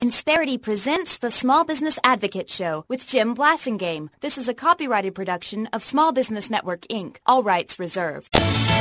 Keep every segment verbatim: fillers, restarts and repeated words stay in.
Insperity presents the Small Business Advocate Show with Jim Blasingame. This is a copyrighted production of Small Business Network, Incorporated. All rights reserved.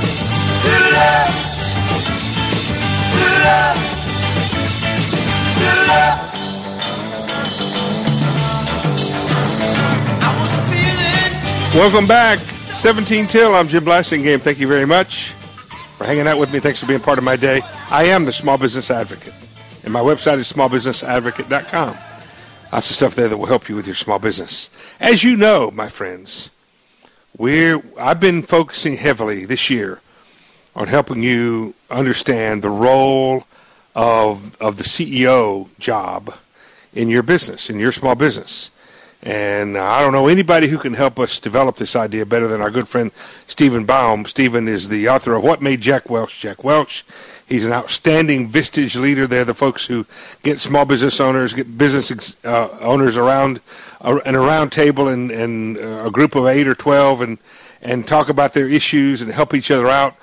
Welcome back. seventeen till. I'm Jim Blasingame. Thank you very much for hanging out with me. Thanks for being part of my day. I am the Small Business Advocate, and my website is small business advocate dot com. Lots of stuff there that will help you with your small business. As you know, my friends, we're I've been focusing heavily this year on helping you understand the role of of the C E O job in your business, in your small business. And uh, I don't know anybody who can help us develop this idea better than our good friend Stephen Baum. Stephen is the author of What Made Jack Welch Jack Welch. He's an outstanding Vistage leader. They're the folks who get small business owners, get business uh, owners around uh, an around table and, and uh, a group of eight or twelve and, and talk about their issues and help each other out.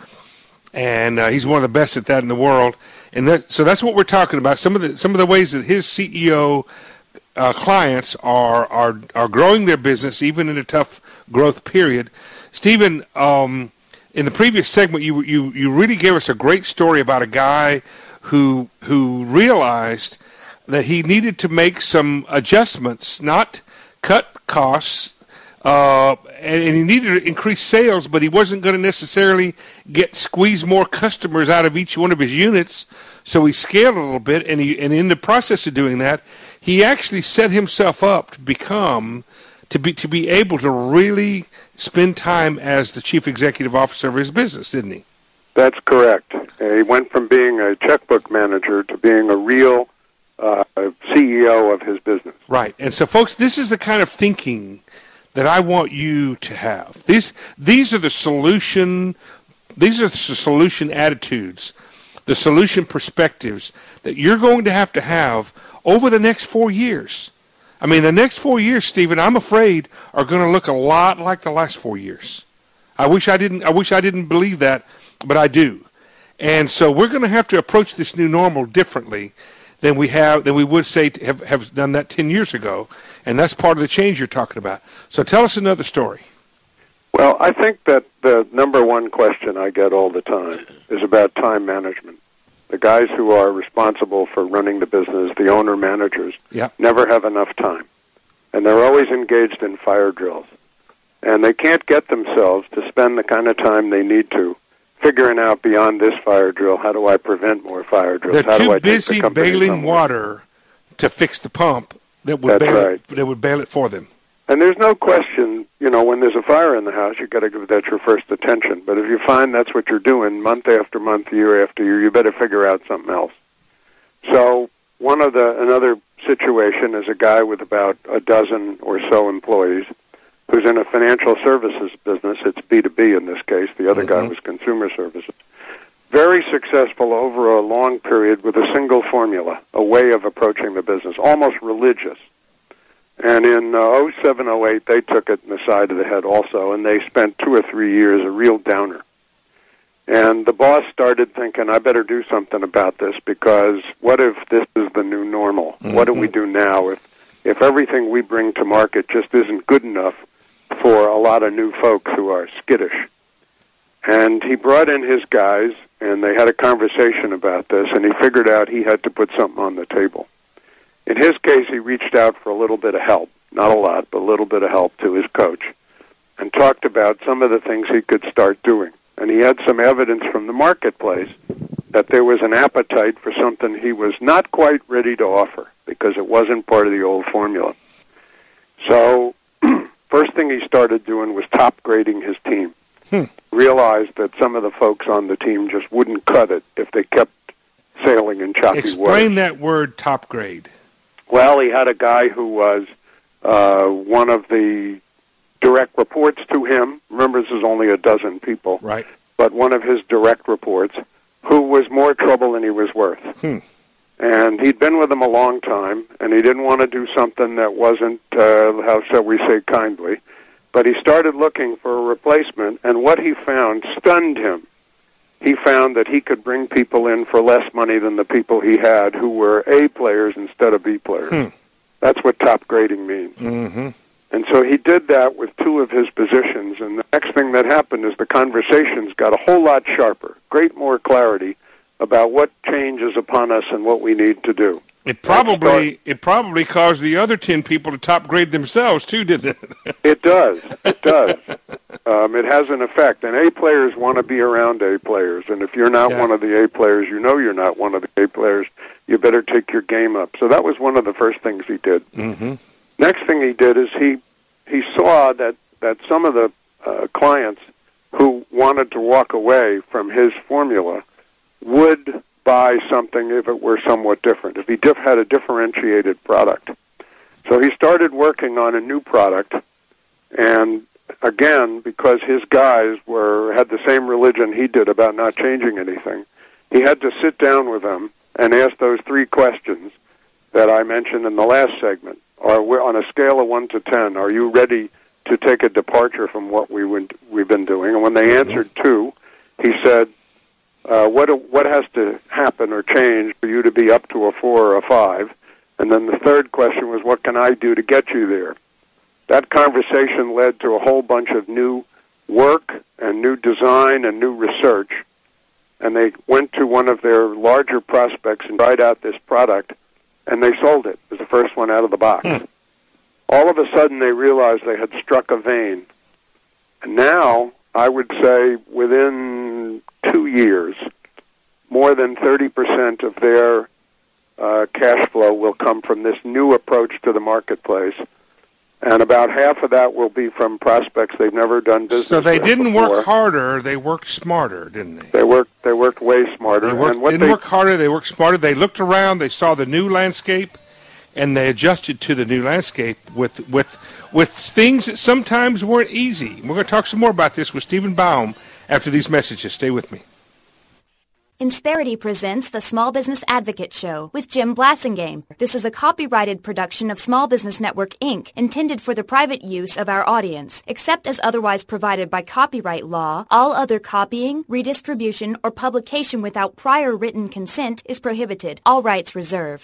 And uh, he's one of the best at that in the world. And that, so that's what we're talking about. Some of the some of the ways that his C E O Uh, clients are, are are growing their business even in a tough growth period. Stephen, um, in the previous segment, you you you really gave us a great story about a guy who who realized that he needed to make some adjustments, not cut costs, uh, and, and he needed to increase sales, but he wasn't going to necessarily get squeeze more customers out of each one of his units. So he scaled a little bit, and he and in the process of doing that, he actually set himself up to become, to be to be able to really spend time as the chief executive officer of his business, didn't he? That's correct. He went from being a checkbook manager to being a real uh, C E O of his business. Right. And so, folks, this is the kind of thinking that I want you to have. These these are the solution. These are the solution attitudes, the solution perspectives that you're going to have to have over the next four years. I mean, the next four years, Stephen, I'm afraid are going to look a lot like the last four years. I wish I didn't. I wish I didn't believe that, but I do. And so we're going to have to approach this new normal differently than we have than we would say to have have done that ten years ago. And that's part of the change you're talking about. So tell us another story. Well, I think that the number one question I get all the time is about time management. The guys who are responsible for running the business, the owner managers, yeah. never have enough time. And they're always engaged in fire drills. And they can't get themselves to spend the kind of time they need to figuring out beyond this fire drill, how do I prevent more fire drills? They're how too do I busy take the bailing somewhere? water to fix the pump that would, That's bail right. it, that would bail it for them. And there's no question, you know, when there's a fire in the house, you've got to give that your first attention. But if you find that's what you're doing month after month, year after year, you better figure out something else. So one of the another situation is a guy with about a dozen or so employees who's in a financial services business. It's B two B in this case. The other mm-hmm. guy was consumer services. Very successful over a long period with a single formula, a way of approaching the business, almost religious. And in uh, oh seven, oh eight, they took it in the side of the head also, and they spent two or three years a real downer. And the boss started thinking, I better do something about this, because what if this is the new normal? Mm-hmm. What do we do now if, if everything we bring to market just isn't good enough for a lot of new folks who are skittish? And he brought in his guys, and they had a conversation about this, and he figured out he had to put something on the table. In his case, he reached out for a little bit of help, not a lot, but a little bit of help to his coach, and talked about some of the things he could start doing. And he had some evidence from the marketplace that there was an appetite for something he was not quite ready to offer because it wasn't part of the old formula. So first thing he started doing was top grading his team. Hmm. Realized that some of the folks on the team just wouldn't cut it if they kept sailing in choppy waters. Explain that word, top grade. Well, he had a guy who was uh, one of the direct reports to him. Remember, this is only a dozen people. Right. But one of his direct reports who was more trouble than he was worth. Hmm. And he'd been with him a long time, and he didn't want to do something that wasn't, uh, how shall we say, kindly. But he started looking for a replacement, and what he found stunned him. he found that he could bring people in for less money than the people he had who were A players instead of B players. Hmm. That's what top grading means. Mm-hmm. And so he did that with two of his positions, and the next thing that happened is the conversations got a whole lot sharper, great more clarity about what change is upon us and what we need to do. It probably it probably caused the other ten people to top grade themselves too, didn't it? It does. It does. Um, it has an effect. And A players want to be around A players. And if you're not yeah. one of the A players, you know you're not one of the A players. You better take your game up. So that was one of the first things he did. Mm-hmm. Next thing he did is he he saw that that some of the uh, clients who wanted to walk away from his formula would buy something if it were somewhat different, if he diff- had a differentiated product. So he started working on a new product, and again, because his guys were had the same religion he did about not changing anything, he had to sit down with them and ask those three questions that I mentioned in the last segment. Are we, on a scale of one to ten, are you ready to take a departure from what we would, we've been doing? And when they answered two, he said, Uh, what what has to happen or change for you to be up to a four or a five? And then the third question was, what can I do to get you there? That conversation led to a whole bunch of new work and new design and new research. And they went to one of their larger prospects and tried out this product, and they sold it as the first one out of the box. Hmm. All of a sudden, they realized they had struck a vein. And now, I would say, within two years, more than thirty percent of their uh, cash flow will come from this new approach to the marketplace, and about half of that will be from prospects they've never done business with. So they didn't before. work harder; they worked smarter, didn't they? They worked. They worked way smarter. They worked, and what didn't they, work harder; they worked smarter. They looked around, they saw the new landscape, and they adjusted to the new landscape with with with things that sometimes weren't easy. We're going to talk some more about this with Stephen Baum after these messages. Stay with me. Insperity presents the Small Business Advocate Show with Jim Blasingame. This is a copyrighted production of Small Business Network, Incorporated, intended for the private use of our audience. Except as otherwise provided by copyright law, all other copying, redistribution, or publication without prior written consent is prohibited. All rights reserved.